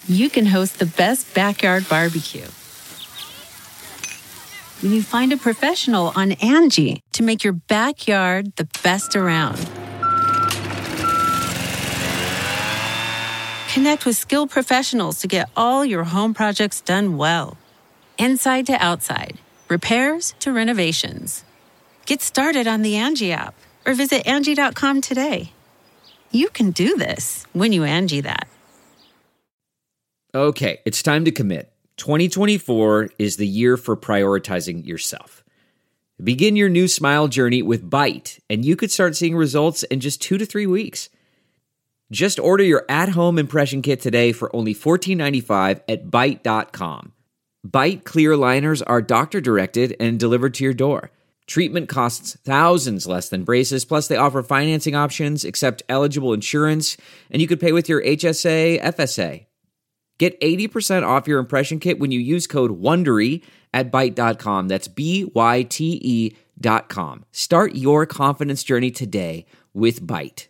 you can host the best backyard barbecue. When you find a professional on Angie to make your backyard the best around. Connect with skilled professionals to get all your home projects done well. Inside to outside, repairs to renovations. Get started on the Angie app or visit Angie.com today. You can do this when you Angie that. Okay, it's time to commit. 2024 is the year for prioritizing yourself. Begin your new smile journey with Byte, and you could start seeing results in just 2 to 3 weeks. Just order your at-home impression kit today for only $14.95 at Byte.com. Byte clear liners are doctor-directed and delivered to your door. Treatment costs thousands less than braces, plus they offer financing options, accept eligible insurance, and you could pay with your HSA, FSA. Get 80% off your impression kit when you use code WONDERY at Byte.com. That's BYTE.com. Start your confidence journey today with Byte.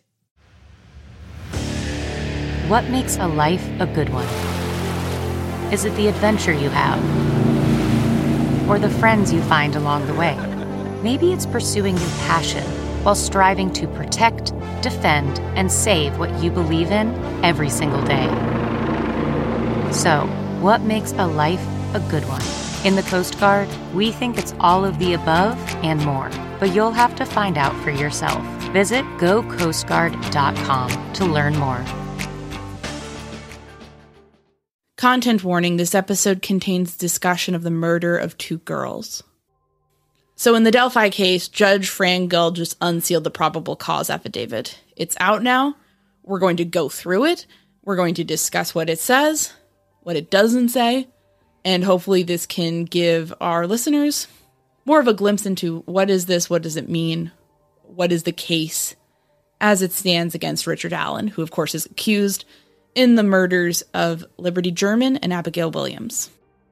What makes a life a good one? Is it the adventure you have? Or the friends you find along the way? Maybe it's pursuing your passion while striving to protect, defend, and save what you believe in every single day. So, what makes a life a good one? In the Coast Guard, we think it's all of the above and more, but you'll have to find out for yourself. Visit gocoastguard.com to learn more. Content warning, this episode contains discussion of the murder of 2 girls. So in the Delphi case, Judge Fran Gull just unsealed the probable cause affidavit. It's out now. We're going to go through it. We're going to discuss what it says, what it doesn't say, and hopefully this can give our listeners more of a glimpse into what is this, what does it mean, what is the case as it stands against Richard Allen, who of course is accused in the murders of Liberty German and Abigail Williams.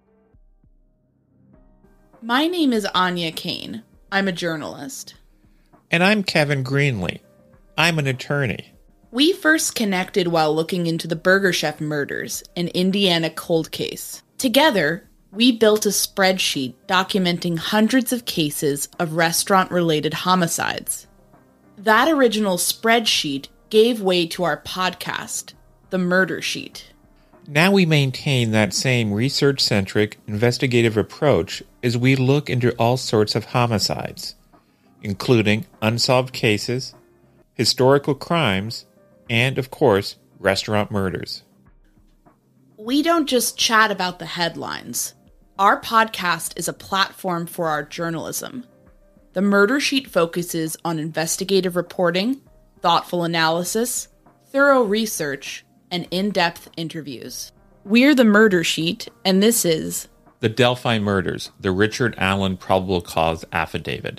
My name is Anya Kane. I'm a journalist. And I'm Kevin Greenlee. I'm an attorney. We first connected while looking into the Burger Chef murders, an Indiana cold case. Together, we built a spreadsheet documenting hundreds of cases of restaurant-related homicides. That original spreadsheet gave way to our podcast, The Murder Sheet. Now we maintain that same research-centric, investigative approach as we look into all sorts of homicides, including unsolved cases, historical crimes, and, of course, restaurant murders. We don't just chat about the headlines. Our podcast is a platform for our journalism. The Murder Sheet focuses on investigative reporting, thoughtful analysis, thorough research, and in-depth interviews. We're The Murder Sheet, and this is The Delphi Murders, the Richard Allen Probable Cause Affidavit.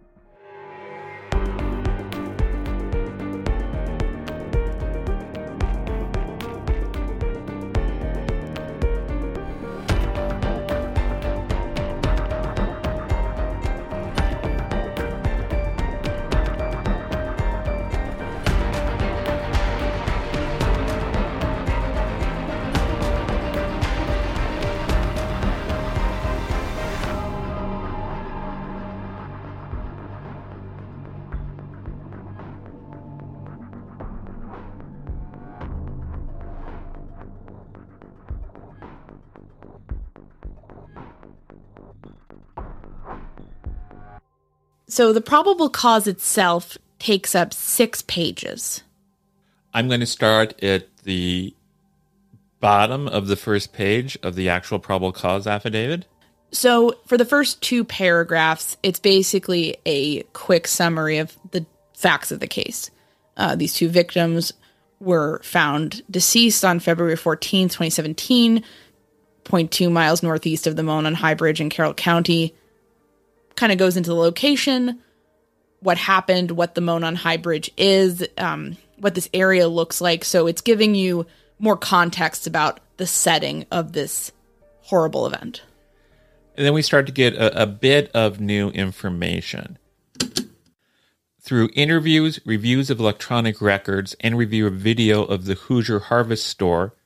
So the probable cause itself takes up 6 pages. I'm going to start at the bottom of the first page of the actual probable cause affidavit. So for the first 2 paragraphs, it's basically a quick summary of the facts of the case. These 2 victims were found deceased on February 14, 2017, 0.2 miles northeast of the Monon High Bridge in Carroll County. Kind of goes into the location, what happened, what the Monon High Bridge is, what this area looks like. So it's giving you more context about the setting of this horrible event. And then we start to get a bit of new information. Through interviews, reviews of electronic records, and review of video of the Hoosier Harvest Store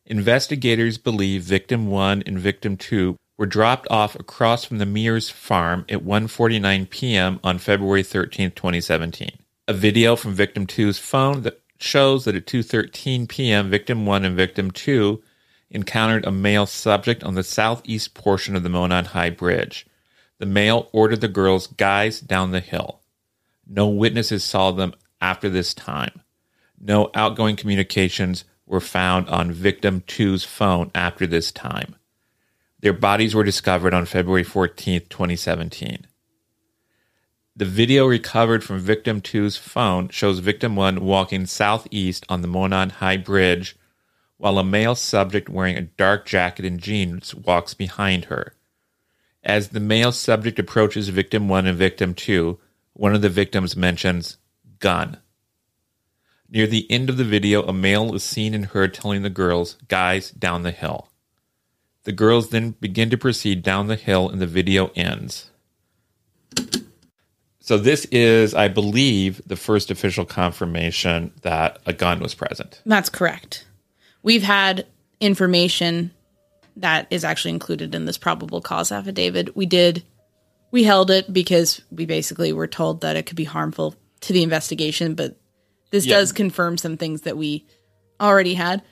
Investigators believe Victim 1 and Victim 2 were dropped off across from the Mears farm at 1:49 p.m. on February 13, 2017. A video from Victim 2's phone that shows that at 2:13 p.m., Victim 1 and Victim 2 encountered a male subject on the southeast portion of the Monon High Bridge. The male ordered the girls, "Guys, down the hill." No witnesses saw them after this time. No outgoing communications were found on Victim 2's phone after this time. Their bodies were discovered on February 14, 2017. The video recovered from Victim 2's phone shows Victim 1 walking southeast on the Monon High Bridge while a male subject wearing a dark jacket and jeans walks behind her. As the male subject approaches Victim 1 and Victim 2, one of the victims mentions gun. Near the end of the video, a male is seen and heard telling the girls, "Guys, down the hill." The girls then begin to proceed down the hill and the video ends. So this is, I believe, the first official confirmation that a gun was present. That's correct. We've had information that is actually included in this probable cause affidavit. We held it because we basically were told that it could be harmful to the investigation, but this does confirm some things that we already had.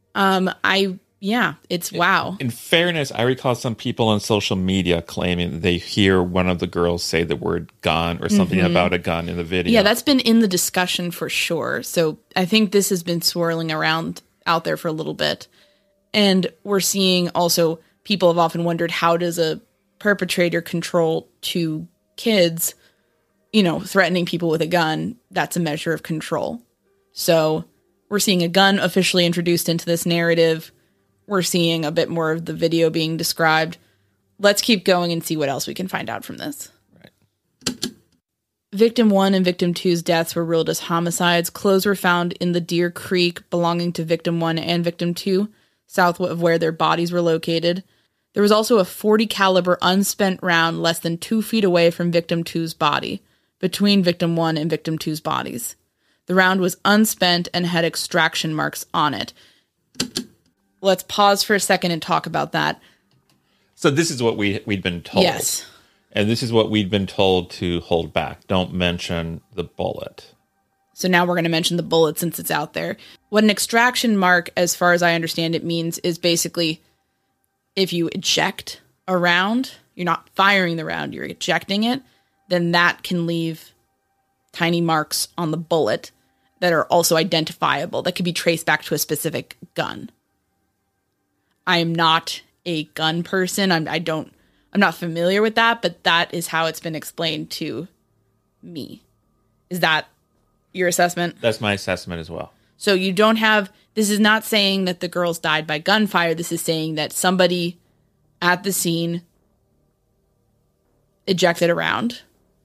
It's wow. In fairness, I recall some people on social media claiming that they hear one of the girls say the word gun or something about a gun in the video. Yeah, that's been in the discussion for sure. So I think this has been swirling around out there for a little bit. And we're seeing also, people have often wondered, how does a perpetrator control two kids, threatening people with a gun? That's a measure of control. So we're seeing a gun officially introduced into this narrative. We're seeing a bit more of the video being described. Let's keep going and see what else we can find out from this. Right. Victim 1 and Victim 2's deaths were ruled as homicides. Clothes were found in the Deer Creek belonging to Victim 1 and Victim 2, south of where their bodies were located. There was also a .40 caliber unspent round less than 2 feet away from Victim 2's body, between Victim 1 and Victim 2's bodies. The round was unspent and had extraction marks on it. Let's pause for a second and talk about that. So this is what we'd been told. Yes. And this is what we'd been told to hold back. Don't mention the bullet. So now we're going to mention the bullet since it's out there. What an extraction mark, as far as I understand it, means is basically if you eject a round, you're not firing the round, you're ejecting it, then that can leave tiny marks on the bullet that are also identifiable, that could be traced back to a specific gun. I am not a gun person. I'm not familiar with that, but that is how it's been explained to me. Is that your assessment? That's my assessment as well. So you don't have, this is not saying that the girls died by gunfire. This is saying that somebody at the scene ejected a round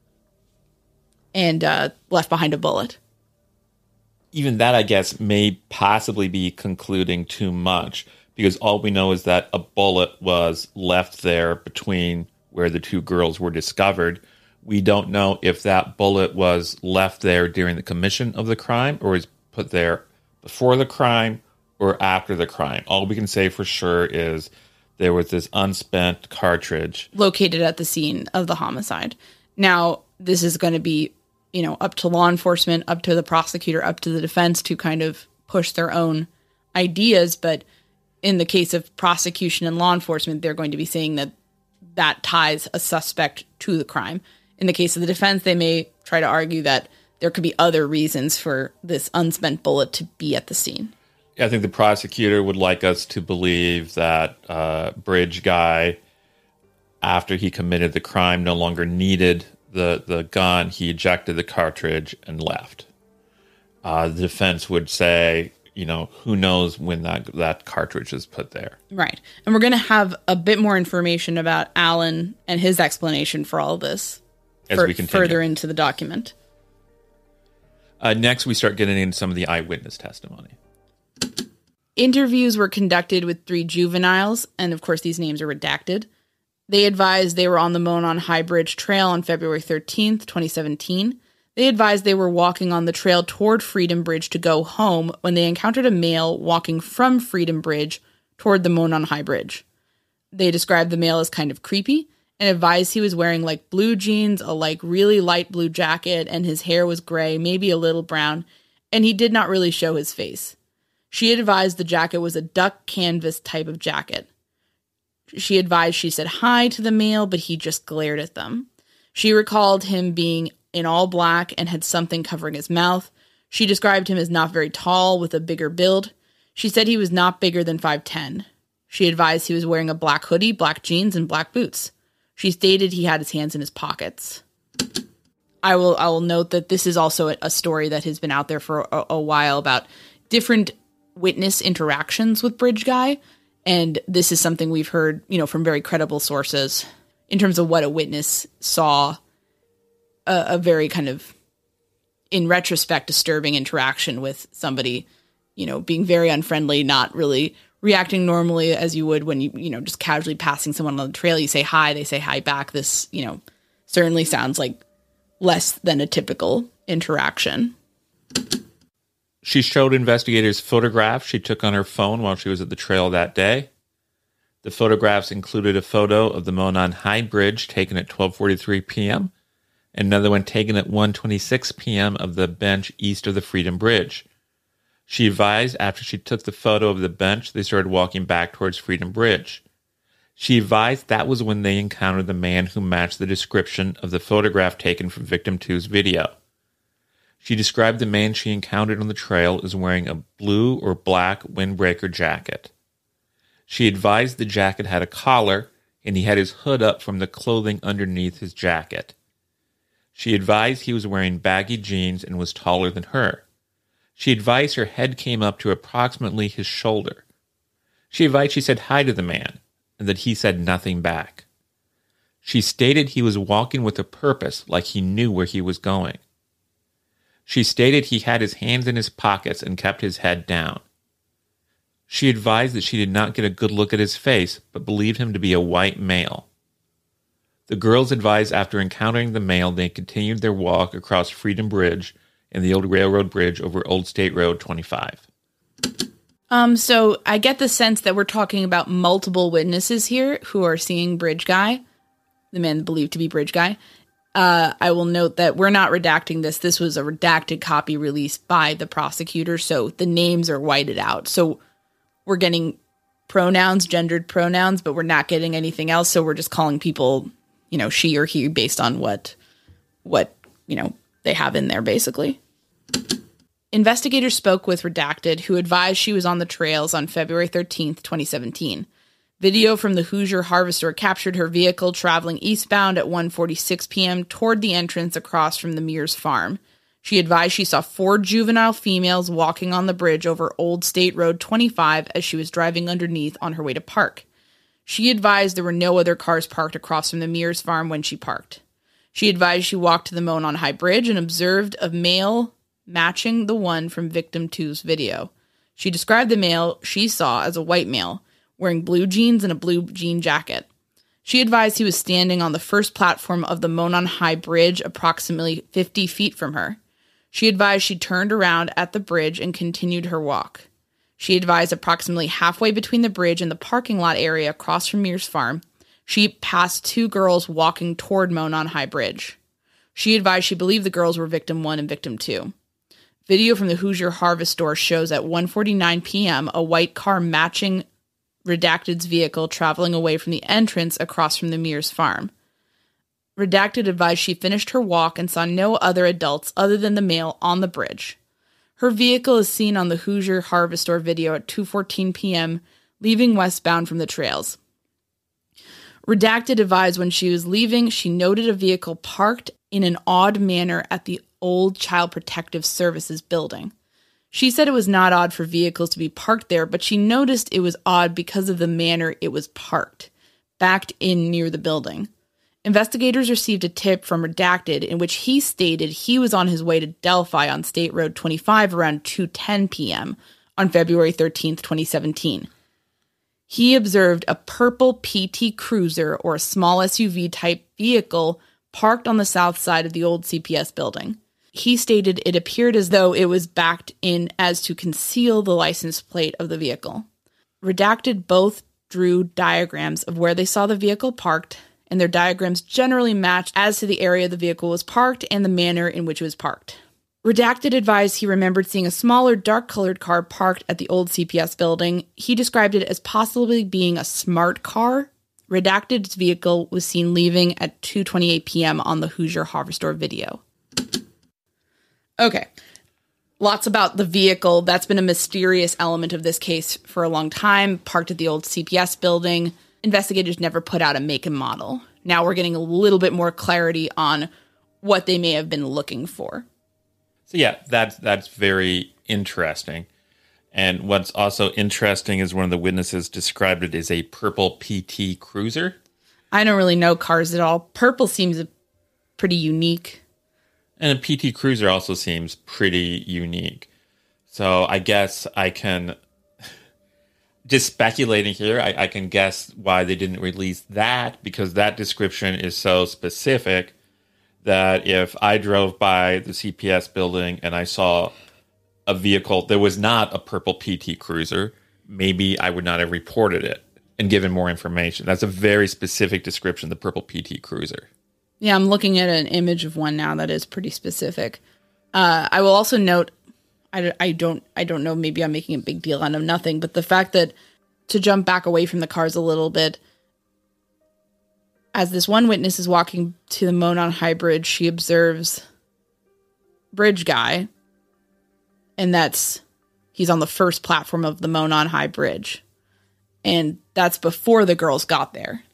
and left behind a bullet. Even that, I guess, may possibly be concluding too much, because all we know is that a bullet was left there between where the two girls were discovered. We don't know if that bullet was left there during the commission of the crime or was put there before the crime or after the crime. All we can say for sure is there was this unspent cartridge located at the scene of the homicide. Now, this is going to be, up to law enforcement, up to the prosecutor, up to the defense to kind of push their own ideas, but in the case of prosecution and law enforcement, they're going to be saying that ties a suspect to the crime. In the case of the defense, they may try to argue that there could be other reasons for this unspent bullet to be at the scene. I think the prosecutor would like us to believe that Bridge guy, after he committed the crime, no longer needed the gun. He ejected the cartridge and left. The defense would say, who knows when that cartridge is put there. Right. And we're going to have a bit more information about Alan and his explanation for all this as we continue further into the document. Next, we start getting into some of the eyewitness testimony. Interviews were conducted with 3 juveniles, and of course these names are redacted. They advised they were on the Monon High Bridge Trail on February 13th, 2017. They advised they were walking on the trail toward Freedom Bridge to go home when they encountered a male walking from Freedom Bridge toward the Monon High Bridge. They described the male as kind of creepy and advised he was wearing like blue jeans, a like really light blue jacket, and his hair was gray, maybe a little brown, and he did not really show his face. She advised the jacket was a duck canvas type of jacket. She advised she said hi to the male, but he just glared at them. She recalled him being in all black and had something covering his mouth. She described him as not very tall with a bigger build. She said he was not bigger than 5'10". She advised he was wearing a black hoodie, black jeans, and black boots. She stated he had his hands in his pockets. I will note that this is also a story that has been out there for a while about different witness interactions with Bridge Guy. And this is something we've heard, from very credible sources in terms of what a witness saw. A very kind of, in retrospect, disturbing interaction with somebody, being very unfriendly, not really reacting normally as you would when you just casually passing someone on the trail. You say hi, they say hi back. This, certainly sounds like less than a typical interaction. She showed investigators photographs she took on her phone while she was at the trail that day. The photographs included a photo of the Monon High Bridge taken at 12:43 p.m., and another one taken at 1:26 p.m. of the bench east of the Freedom Bridge. She advised after she took the photo of the bench, they started walking back towards Freedom Bridge. She advised that was when they encountered the man who matched the description of the photograph taken from Victim 2's video. She described the man she encountered on the trail as wearing a blue or black windbreaker jacket. She advised the jacket had a collar, and he had his hood up from the clothing underneath his jacket. She advised he was wearing baggy jeans and was taller than her. She advised her head came up to approximately his shoulder. She advised she said hi to the man, and that he said nothing back. She stated he was walking with a purpose, like he knew where he was going. She stated he had his hands in his pockets and kept his head down. She advised that she did not get a good look at his face, but believed him to be a white male. The girls advised after encountering the male, they continued their walk across Freedom Bridge and the old railroad bridge over Old State Road 25. So I get the sense that we're talking about multiple witnesses here who are seeing Bridge Guy, the man believed to be Bridge Guy. I will note that we're not redacting this. This was a redacted copy released by the prosecutor, so the names are whited out. So we're getting pronouns, gendered pronouns, but we're not getting anything else. So we're just calling people, she or he based on what they have in there, basically. Investigators spoke with Redacted, who advised she was on the trails on February 13th, 2017. Video from the Hoosier Harvester captured her vehicle traveling eastbound at 1:46 p.m. toward the entrance across from the Mears farm. She advised she saw 4 juvenile females walking on the bridge over Old State Road 25 as she was driving underneath on her way to park. She advised there were no other cars parked across from the Mears farm when she parked. She advised she walked to the Monon High Bridge and observed a male matching the one from Victim 2's video. She described the male she saw as a white male, wearing blue jeans and a blue jean jacket. She advised he was standing on the first platform of the Monon High Bridge approximately 50 feet from her. She advised she turned around at the bridge and continued her walk. She advised approximately halfway between the bridge and the parking lot area across from Mears Farm, she passed 2 girls walking toward Monon High Bridge. She advised she believed the girls were Victim 1 and Victim 2. Video from the Hoosier Harvest store shows at 1:49 p.m. a white car matching Redacted's vehicle traveling away from the entrance across from the Mears farm. Redacted advised she finished her walk and saw no other adults other than the male on the bridge. Her vehicle is seen on the Hoosier Harvest store video at 2:14 p.m., leaving westbound from the trails. Redacted advised when she was leaving, she noted a vehicle parked in an odd manner at the old Child Protective Services building. She said it was not odd for vehicles to be parked there, but she noticed it was odd because of the manner it was parked, backed in near the building. Investigators received a tip from Redacted in which he stated he was on his way to Delphi on State Road 25 around 2:10 p.m. on February 13th, 2017. He observed a purple PT Cruiser or a small SUV type vehicle parked on the south side of the old CPS building. He stated it appeared as though it was backed in as to conceal the license plate of the vehicle. Redacted both drew diagrams of where they saw the vehicle parked, and their diagrams generally matched as to the area the vehicle was parked and the manner in which it was parked. Redacted advised he remembered seeing a smaller, dark-colored car parked at the old CPS building. He described it as possibly being a smart car. Redacted's vehicle was seen leaving at 2:28 p.m. on the Hoosier Harvester video. Okay. Lots about the vehicle. That's been a mysterious element of this case for a long time. Parked at the old CPS building. Investigators never put out a make and model. Now we're getting a little bit more clarity on what they may have been looking for. So yeah, that's very interesting. And what's also interesting is one of the witnesses described it as a purple PT Cruiser. I don't really know cars at all. Purple seems pretty unique. And a PT Cruiser also seems pretty unique. So I guess I can, just speculating here, I can guess why they didn't release that, because that description is so specific that if I drove by the CPS building and I saw a vehicle that was not a purple PT Cruiser, maybe I would not have reported it and given more information. That's a very specific description, the purple PT Cruiser. Yeah, I'm looking at an image of one now that is pretty specific. I will also note, I don't know, maybe I'm making a big deal out of nothing, but the fact that, to jump back away from the cars a little bit, as this one witness is walking to the Monon High Bridge, she observes Bridge Guy, and he's on the first platform of the Monon High Bridge. And that's before the girls got there.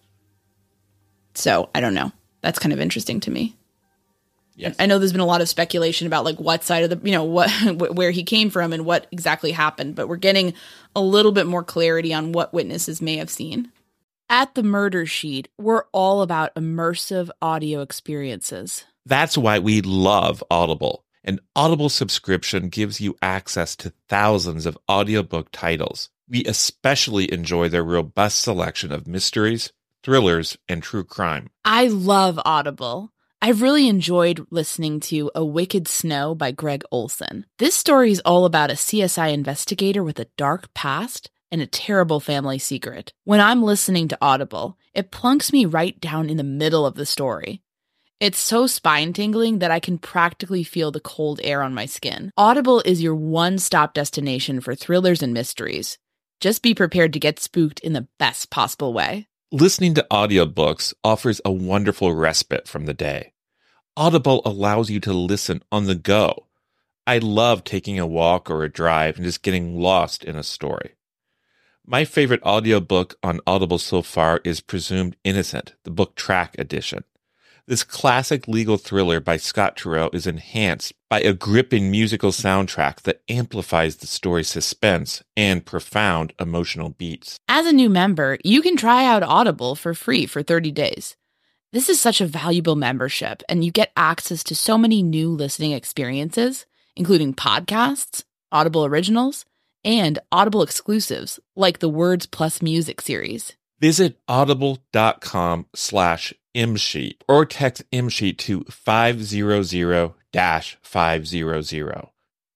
So, I don't know. That's kind of interesting to me. Yes. I know there's been a lot of speculation about like what side of the, where he came from and what exactly happened, but we're getting a little bit more clarity on what witnesses may have seen. At the Murder Sheet, we're all about immersive audio experiences. That's why we love Audible. An Audible subscription gives you access to thousands of audiobook titles. We especially enjoy their robust selection of mysteries, thrillers, and true crime. I love Audible. I've really enjoyed listening to A Wicked Snow by Greg Olson. This story is all about a CSI investigator with a dark past and a terrible family secret. When I'm listening to Audible, it plunks me right down in the middle of the story. It's so spine-tingling that I can practically feel the cold air on my skin. Audible is your one-stop destination for thrillers and mysteries. Just be prepared to get spooked in the best possible way. Listening to audiobooks offers a wonderful respite from the day. Audible allows you to listen on the go. I love taking a walk or a drive and just getting lost in a story. My favorite audiobook on Audible so far is Presumed Innocent, the book track edition. This classic legal thriller by Scott Turow is enhanced by a gripping musical soundtrack that amplifies the story's suspense and profound emotional beats. As a new member, you can try out Audible for free for 30 days. This is such a valuable membership, and you get access to so many new listening experiences, including podcasts, Audible originals, and Audible exclusives like the Words Plus Music series. Visit audible.com/msheet or text msheet to 500-500.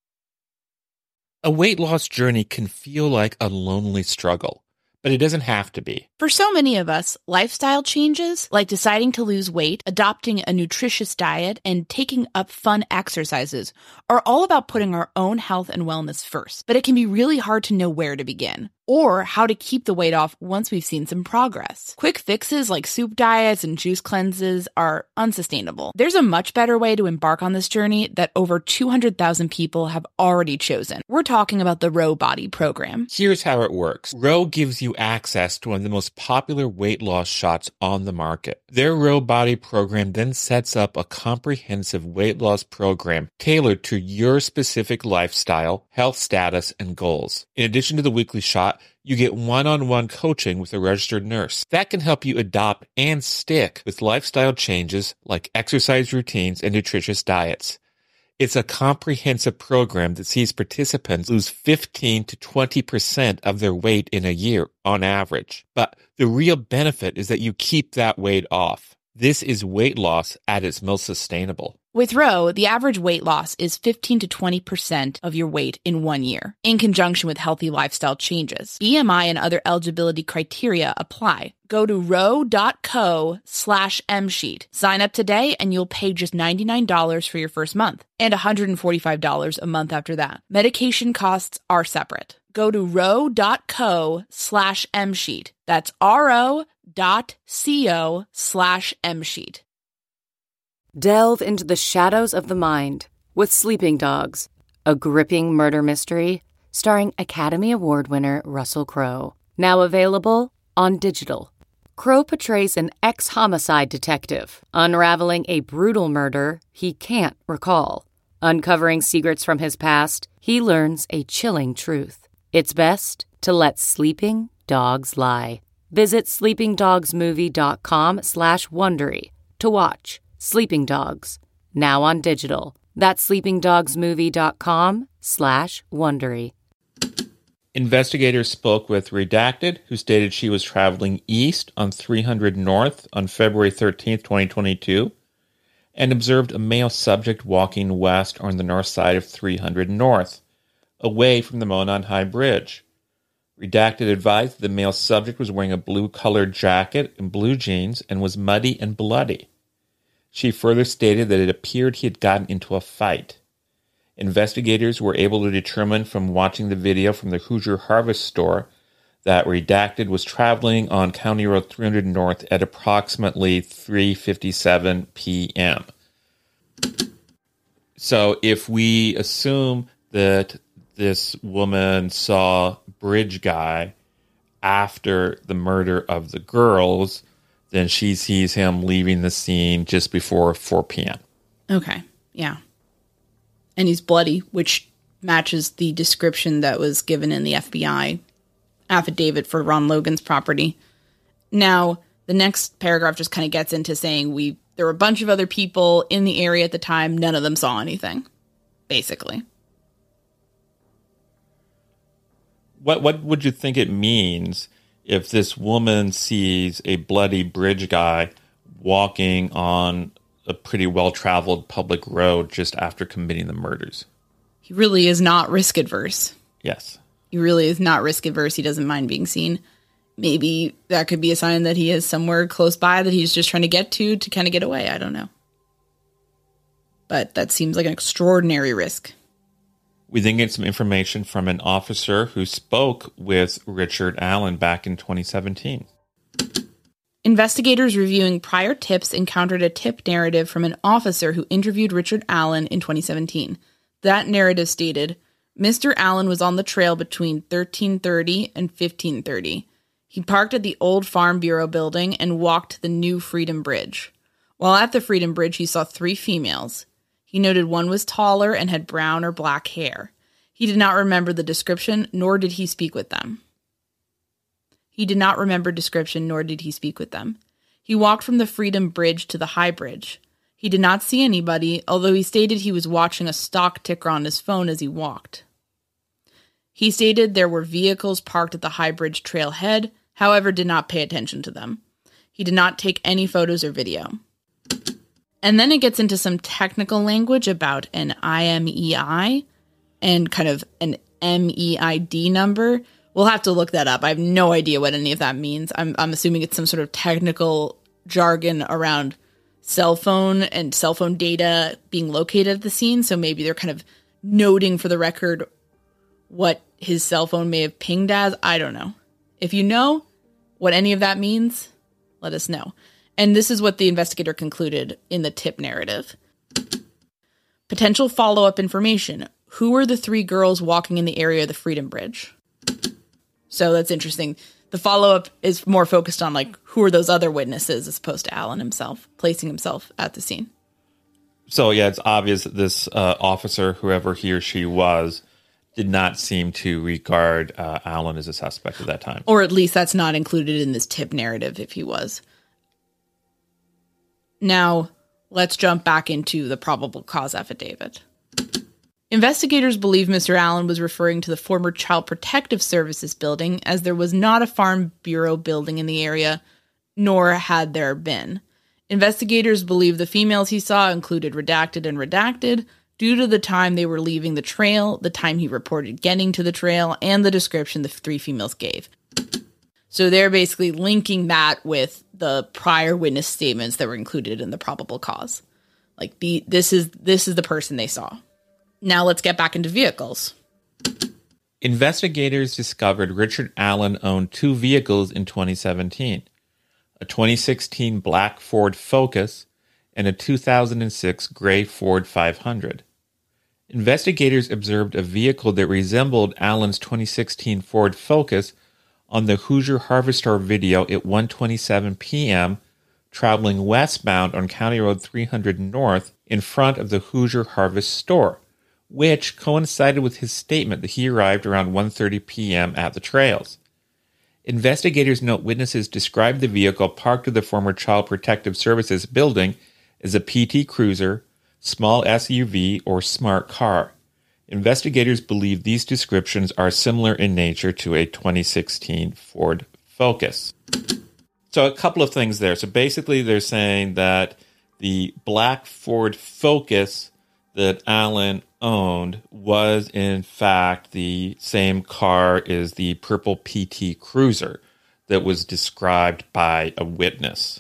A weight loss journey can feel like a lonely struggle, but it doesn't have to be. For so many of us, lifestyle changes, like deciding to lose weight, adopting a nutritious diet, and taking up fun exercises, are all about putting our own health and wellness first. But it can be really hard to know where to begin, or how to keep the weight off once we've seen some progress. Quick fixes like soup diets and juice cleanses are unsustainable. There's a much better way to embark on this journey that over 200,000 people have already chosen. We're talking about the Row Body program. Here's how it works. Row gives you access to one of the most popular weight loss shots on the market. Their Row Body program then sets up a comprehensive weight loss program tailored to your specific lifestyle, health status, and goals. In addition to the weekly shot, you get one-on-one coaching with a registered nurse. That can help you adopt and stick with lifestyle changes like exercise routines and nutritious diets. It's a comprehensive program that sees participants lose 15 to 20% of their weight in a year on average. But the real benefit is that you keep that weight off. This is weight loss at its most sustainable. With Roe, the average weight loss is 15 to 20% of your weight in 1 year, in conjunction with healthy lifestyle changes. BMI and other eligibility criteria apply. Go to roe.co/msheet. Sign up today and you'll pay just $99 for your first month and $145 a month after that. Medication costs are separate. Go to roe.co/msheet. That's ro.co/msheet. Delve into the shadows of the mind with Sleeping Dogs, a gripping murder mystery starring Academy Award winner Russell Crowe. Now available on digital. Crowe portrays an ex-homicide detective unraveling a brutal murder he can't recall. Uncovering secrets from his past, he learns a chilling truth. It's best to let sleeping dogs lie. Visit sleepingdogsmovie.com/Wondery to watch Sleeping Dogs, now on digital. That's sleepingdogsmovie.com/Wondery. Investigators spoke with Redacted, who stated she was traveling east on 300 North on February 13th, 2022, and observed a male subject walking west on the north side of 300 North, away from the Monon High Bridge. Redacted advised the male subject was wearing a blue-colored jacket and blue jeans and was muddy and bloody. She further stated that it appeared he had gotten into a fight. Investigators were able to determine from watching the video from the Hoosier Harvest store that Redacted was traveling on County Road 300 North at approximately 3:57 p.m. So if we assume that this woman saw Bridge Guy after the murder of the girls, then she sees him leaving the scene just before 4 p.m. Okay, yeah. And he's bloody, which matches the description that was given in the FBI affidavit for Ron Logan's property. Now, the next paragraph just kind of gets into saying there were a bunch of other people in the area at the time. None of them saw anything, basically. What would you think it means if this woman sees a bloody Bridge Guy walking on a pretty well-traveled public road just after committing the murders? He really is not risk-adverse. Yes. He really is not risk-adverse. He doesn't mind being seen. Maybe that could be a sign that he is somewhere close by that he's just trying to get to kind of get away. I don't know. But that seems like an extraordinary risk. We then get some information from an officer who spoke with Richard Allen back in 2017. Investigators reviewing prior tips encountered a tip narrative from an officer who interviewed Richard Allen in 2017. That narrative stated, Mr. Allen was on the trail between 1330 and 1530. He parked at the old Farm Bureau building and walked to the new Freedom Bridge. While at the Freedom Bridge, he saw 3 females. He noted one was taller and had brown or black hair. He did not remember the description, nor did he speak with them. He walked from the Freedom Bridge to the High Bridge. He did not see anybody, although he stated he was watching a stock ticker on his phone as he walked. He stated there were vehicles parked at the High Bridge trailhead, however did not pay attention to them. He did not take any photos or video. And then it gets into some technical language about an IMEI and kind of an MEID number. We'll have to look that up. I have no idea what any of that means. I'm assuming it's some sort of technical jargon around cell phone and cell phone data being located at the scene. So maybe they're kind of noting for the record what his cell phone may have pinged as. I don't know. If you know what any of that means, let us know. And this is what the investigator concluded in the tip narrative. Potential follow-up information. Who were the 3 girls walking in the area of the Freedom Bridge? So that's interesting. The follow-up is more focused on, like, who are those other witnesses as opposed to Allen himself, placing himself at the scene. So, yeah, it's obvious that this officer, whoever he or she was, did not seem to regard Allen as a suspect at that time. Or at least that's not included in this tip narrative if he was. Now, let's jump back into the probable cause affidavit. Investigators believe Mr. Allen was referring to the former Child Protective Services building, as there was not a Farm Bureau building in the area, nor had there been. Investigators believe the females he saw included redacted and redacted due to the time they were leaving the trail, the time he reported getting to the trail, and the description the three females gave. So they're basically linking that with the prior witness statements that were included in the probable cause. Like this is the person they saw. Now let's get back into vehicles. Investigators discovered Richard Allen owned two vehicles in 2017, a 2016 black Ford Focus and a 2006 gray Ford 500. Investigators observed a vehicle that resembled Allen's 2016 Ford Focus on the Hoosier Harvest Store video at 1:27 p.m., traveling westbound on County Road 300 North in front of the Hoosier Harvest Store, which coincided with his statement that he arrived around 1:30 p.m. at the trails. Investigators note witnesses described the vehicle parked at the former Child Protective Services building as a PT Cruiser, small SUV, or smart car. Investigators believe these descriptions are similar in nature to a 2016 Ford Focus. So a couple of things there. So basically they're saying that the black Ford Focus that Allen owned was in fact the same car as the purple PT Cruiser that was described by a witness.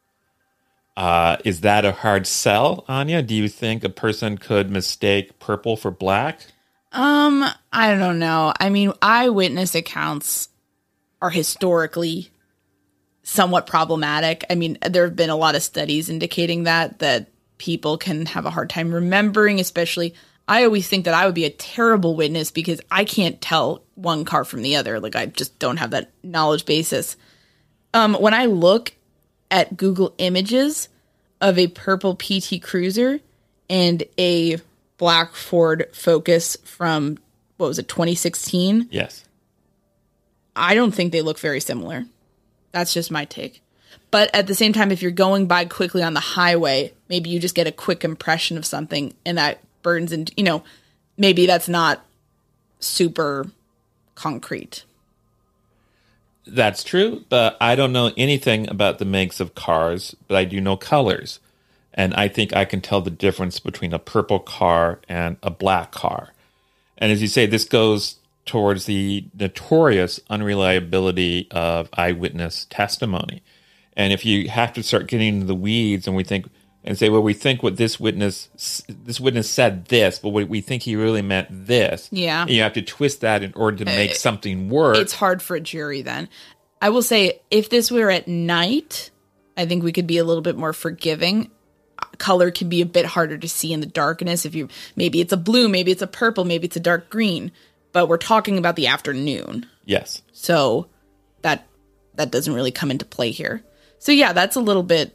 Is that a hard sell, Anya? Do you think a person could mistake purple for black? I don't know. I mean, eyewitness accounts are historically somewhat problematic. I mean, there have been a lot of studies indicating that people can have a hard time remembering, especially I always think that I would be a terrible witness because I can't tell one car from the other. Like, I just don't have that knowledge basis. When I look at Google Images of a purple PT Cruiser and a black Ford Focus from, 2016? Yes. I don't think they look very similar. That's just my take. But at the same time, if you're going by quickly on the highway, maybe you just get a quick impression of something and that burns into, maybe that's not super concrete. That's true, but I don't know anything about the makes of cars, but I do know colors. And I think I can tell the difference between a purple car and a black car. And as you say, this goes towards the notorious unreliability of eyewitness testimony. And if you have to start getting into the weeds and we think what this witness said this, but we think he really meant this. Yeah. And you have to twist that in order to make something work. It's hard for a jury then. I will say, if this were at night, I think we could be a little bit more forgiving. Color can be a bit harder to see in the darkness. Maybe it's a blue, maybe it's a purple, maybe it's a dark green, but we're talking about the afternoon. Yes. So that doesn't really come into play here. So yeah, that's a little bit,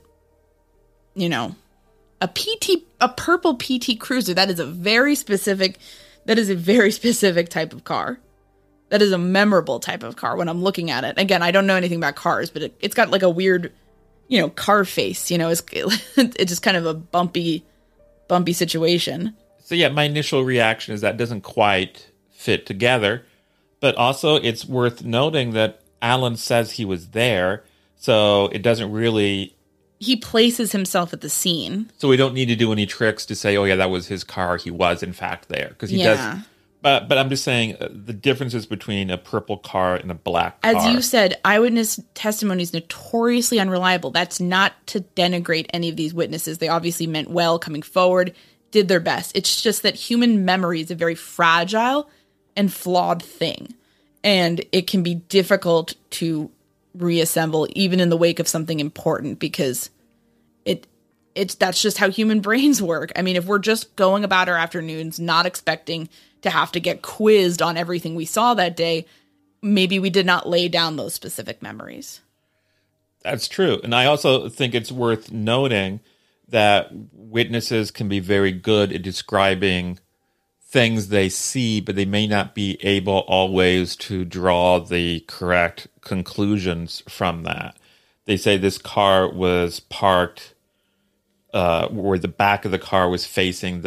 a purple PT Cruiser. That is a very specific type of car. That is a memorable type of car when I'm looking at it. Again, I don't know anything about cars, but it's got like a weird, car face, it's just kind of a bumpy situation. So yeah, my initial reaction is that doesn't quite fit together, but also it's worth noting that Allen says he was there, so it doesn't really... He places himself at the scene. So we don't need to do any tricks to say, oh yeah, that was his car, he was in fact there, because he does... But I'm just saying the differences between a purple car and a black car. As you said, eyewitness testimony is notoriously unreliable. That's not to denigrate any of these witnesses. They obviously meant well coming forward, did their best. It's just that human memory is a very fragile and flawed thing. And it can be difficult to reassemble even in the wake of something important because that's just how human brains work. I mean, if we're just going about our afternoons not expecting to have to get quizzed on everything we saw that day, maybe we did not lay down those specific memories. That's true. And I also think it's worth noting that witnesses can be very good at describing things they see, but they may not be able always to draw the correct conclusions from that. They say this car was parked where the back of the car was facing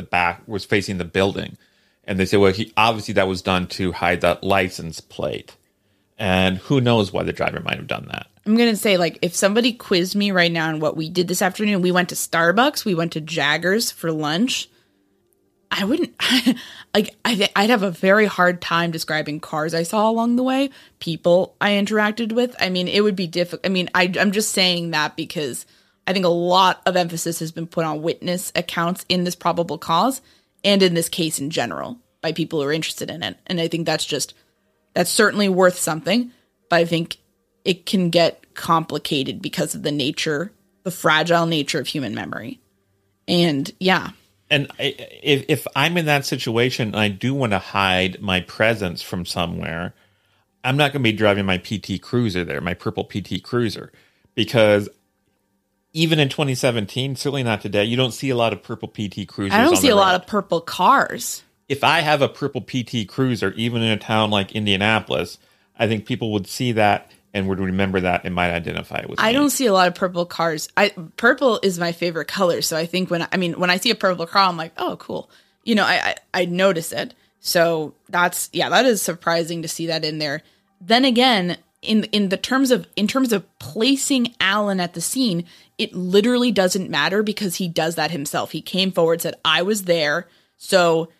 the building. And they say, well, obviously that was done to hide that license plate. And who knows why the driver might have done that. I'm going to say, like, if somebody quizzed me right now on what we did this afternoon, we went to Starbucks, we went to Jaggers for lunch. I wouldn't, like, I'd have a very hard time describing cars I saw along the way, people I interacted with. I mean, it would be difficult. I mean, I'm just saying that because I think a lot of emphasis has been put on witness accounts in this probable cause and in this case in general by people who are interested in it. And I think that's certainly worth something, but I think it can get complicated because of the fragile nature of human memory. And yeah. And if I'm in that situation and I do want to hide my presence from somewhere, I'm not going to be driving my PT Cruiser there, my purple PT Cruiser, because even in 2017, certainly not today, you don't see a lot of purple PT Cruisers. I don't see a lot of purple cars. If I have a purple PT Cruiser, even in a town like Indianapolis, I think people would see that and would remember that and might identify it with me. I don't see a lot of purple cars. Purple is my favorite color, so I think when I see a purple car, I'm like, oh, cool. You know, I notice it. So that is surprising to see that in there. Then again, in terms of placing Alan at the scene, it literally doesn't matter because he does that himself. He came forward, said, I was there, so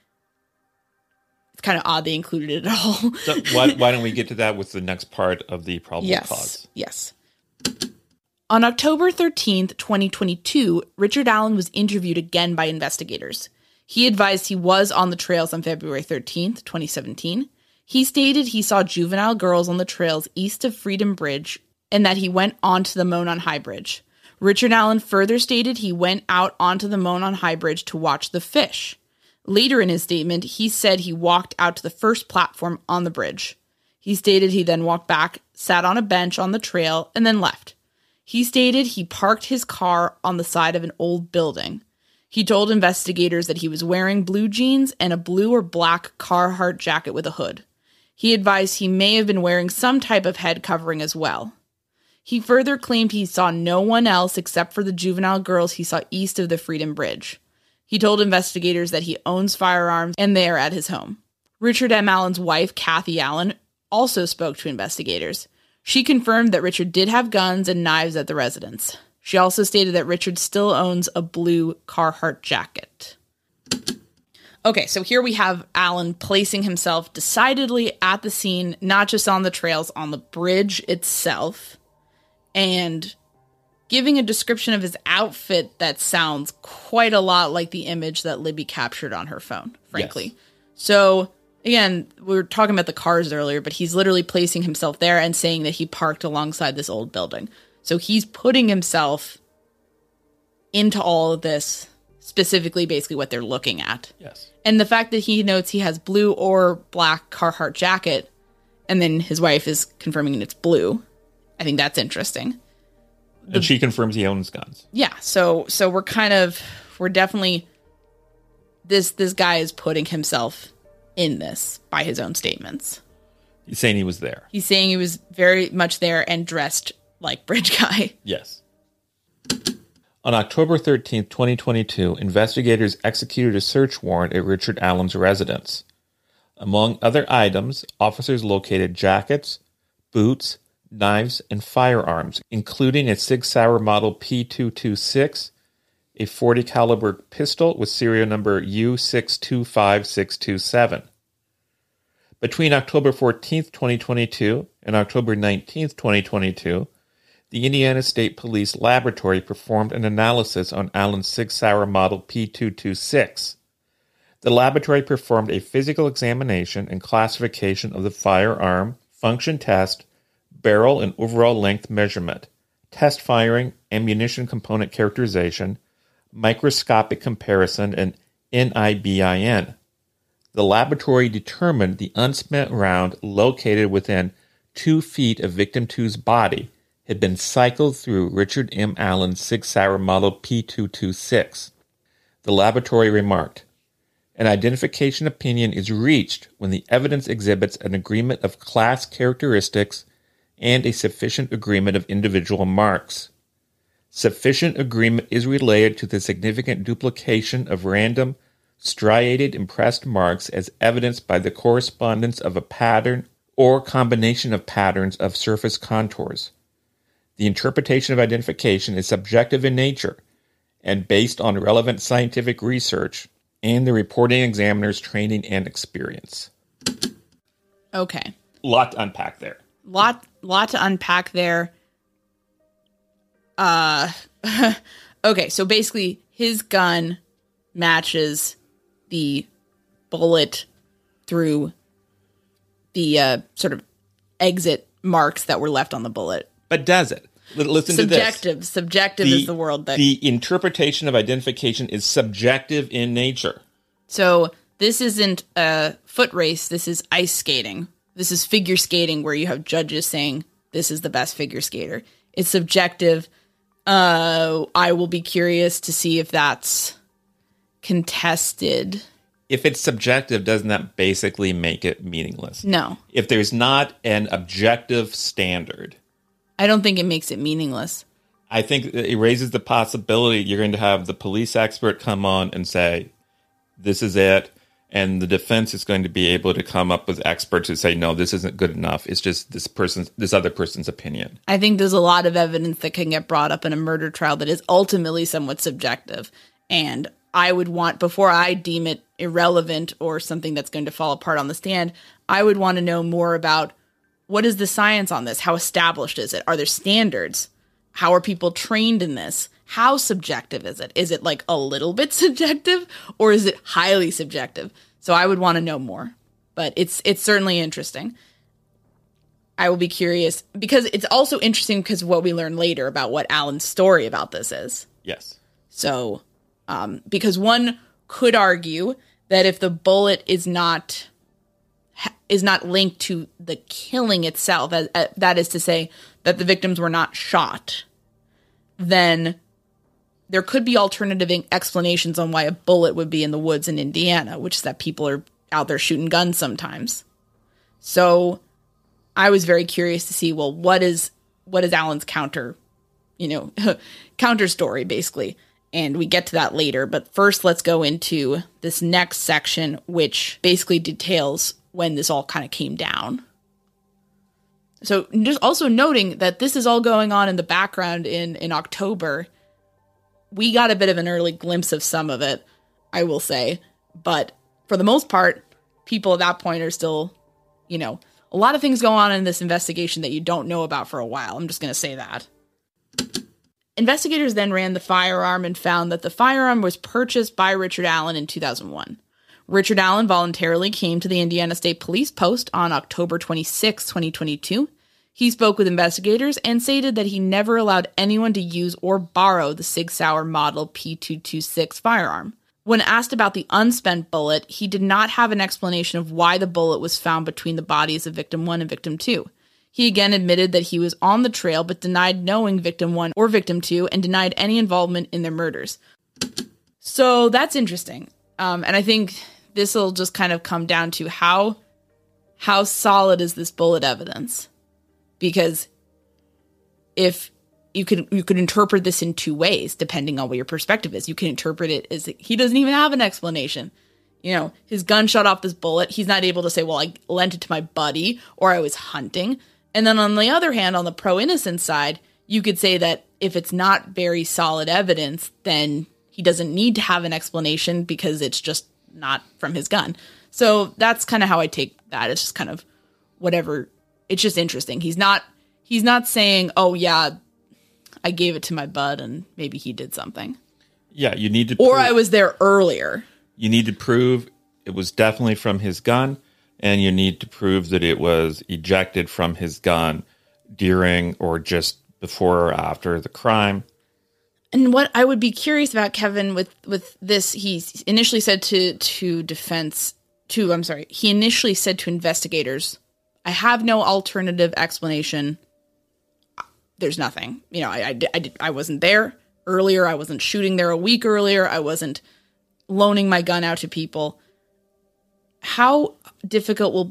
it's kind of odd they included it at all. So why don't we get to that with the next part of the probable cause? Yes. On October 13th, 2022, Richard Allen was interviewed again by investigators. He advised he was on the trails on February 13th, 2017. He stated he saw juvenile girls on the trails east of Freedom Bridge and that he went onto the Monon High Bridge. Richard Allen further stated he went out onto the Monon High Bridge to watch the fish. Later in his statement, he said he walked out to the first platform on the bridge. He stated he then walked back, sat on a bench on the trail, and then left. He stated he parked his car on the side of an old building. He told investigators that he was wearing blue jeans and a blue or black Carhartt jacket with a hood. He advised he may have been wearing some type of head covering as well. He further claimed he saw no one else except for the juvenile girls he saw east of the Freedom Bridge. He told investigators that he owns firearms and they are at his home. Richard M. Allen's wife, Kathy Allen, also spoke to investigators. She confirmed that Richard did have guns and knives at the residence. She also stated that Richard still owns a blue Carhartt jacket. Okay, so here we have Allen placing himself decidedly at the scene, not just on the trails, on the bridge itself, and giving a description of his outfit that sounds quite a lot like the image that Libby captured on her phone, frankly. Yes. So, again, we were talking about the cars earlier, but he's literally placing himself there and saying that he parked alongside this old building. So he's putting himself into all of this, specifically basically what they're looking at. Yes. And the fact that he notes he has blue or black Carhartt jacket, and then his wife is confirming it's blue, I think that's interesting. And she confirms he owns guns. Yeah, so we're definitely, this guy is putting himself in this by his own statements. He's saying he was there. He's saying he was very much there and dressed like Bridge Guy. Yes. On October 13th, 2022, investigators executed a search warrant at Richard Allen's residence. Among other items, officers located jackets, boots, knives, and firearms, including a Sig Sauer model P226, a .40 caliber pistol with serial number U625627. Between October 14th, 2022 and October 19th, 2022, the Indiana State Police Laboratory performed an analysis on Allen's Sig Sauer model P226. The laboratory performed a physical examination and classification of the firearm, function test, barrel and overall length measurement, test firing, ammunition component characterization, microscopic comparison, and NIBIN. The laboratory determined the unspent round located within 2 feet of Victim 2's body had been cycled through Richard M. Allen's Sig Sauer model P226. The laboratory remarked, "An identification opinion is reached when the evidence exhibits an agreement of class characteristics and a sufficient agreement of individual marks. Sufficient agreement is related to the significant duplication of random, striated impressed marks as evidenced by the correspondence of a pattern or combination of patterns of surface contours. The interpretation of identification is subjective in nature and based on relevant scientific research and the reporting examiner's training and experience. Okay. Lot to unpack there. Lot to unpack there. Okay, so basically his gun matches the bullet through the sort of exit marks that were left on the bullet. But does it? Listen to this. Subjective is the word that... The interpretation of identification is subjective in nature. So this isn't a foot race. This is ice skating. This is figure skating where you have judges saying this is the best figure skater. It's subjective. I will be curious to see if that's contested. If it's subjective, doesn't that basically make it meaningless? No. If there's not an objective standard... I don't think it makes it meaningless. I think it raises the possibility you're going to have the police expert come on and say, this is it. And the defense is going to be able to come up with experts who say, no, this isn't good enough. It's just this other person's opinion. I think there's a lot of evidence that can get brought up in a murder trial that is ultimately somewhat subjective. And I would want, before I deem it irrelevant or something that's going to fall apart on the stand, I would want to know more about what is the science on this? How established is it? Are there standards? How are people trained in this? How subjective is it? Is it like a little bit subjective or is it highly subjective? So I would want to know more, but it's certainly interesting. I will be curious because it's also interesting because of what we learn later about what Alan's story about this is. Yes. So, because one could argue that if the bullet is not linked to the killing itself, that is to say that the victims were not shot, then there could be alternative explanations on why a bullet would be in the woods in Indiana, which is that people are out there shooting guns sometimes. So I was very curious to see, well, what is Alan's counter story, basically. And we get to that later. But first, let's go into this next section, which basically details when this all kind of came down. So just also noting that this is all going on in the background in October. We got a bit of an early glimpse of some of it, I will say. But for the most part, people at that point are still, a lot of things go on in this investigation that you don't know about for a while. I'm just going to say that. Investigators then ran the firearm and found that the firearm was purchased by Richard Allen in 2001. Richard Allen voluntarily came to the Indiana State Police Post on October 26, 2022. He spoke with investigators and stated that he never allowed anyone to use or borrow the Sig Sauer model P226 firearm. When asked about the unspent bullet, he did not have an explanation of why the bullet was found between the bodies of Victim 1 and Victim 2. He again admitted that he was on the trail but denied knowing Victim 1 or Victim 2 and denied any involvement in their murders. So that's interesting. And I think this will just kind of come down to how solid is this bullet evidence? Because if you could interpret this in two ways, depending on what your perspective is. You can interpret it as he doesn't even have an explanation. His gun shot off this bullet. He's not able to say, well, I lent it to my buddy or I was hunting. And then on the other hand, on the pro-innocent side, you could say that if it's not very solid evidence, then he doesn't need to have an explanation because it's just not from his gun. So that's kind of how I take that. It's just kind of whatever. It's just interesting. He's not saying, oh yeah, I gave it to my bud and maybe he did something. Yeah, you need to Or I was there earlier. You need to prove it was definitely from his gun, and you need to prove that it was ejected from his gun during or just before or after the crime. And what I would be curious about, Kevin, with this, he initially said he initially said to investigators, I have no alternative explanation. There's nothing. I wasn't there earlier. I wasn't shooting there a week earlier. I wasn't loaning my gun out to people. How difficult will